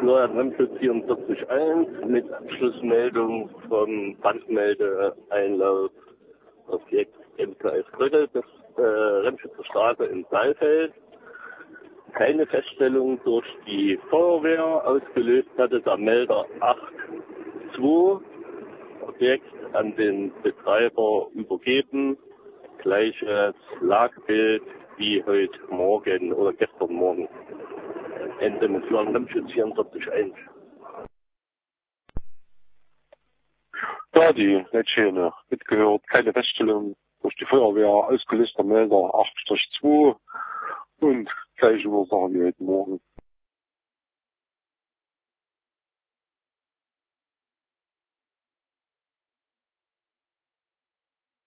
Florian Remschutz 44.1 mit Abschlussmeldung vom Brandmeldeeinlauf Objekt MKS Krödel, das Remschutzer Straße in Saalfeld. Keine Feststellung durch die Feuerwehr. Ausgelöst hatte der Melder 8.2. Objekt an den Betreiber übergeben. Gleiches Lagebild wie heute Morgen oder gestern Morgen. Ende mit Florian Remschutz 44.1. Ja, die Netzschiene mitgehört. Keine Feststellung durch die Feuerwehr. Ausgelöster Melder 8-2 und gleiche Ursache wie heute Morgen.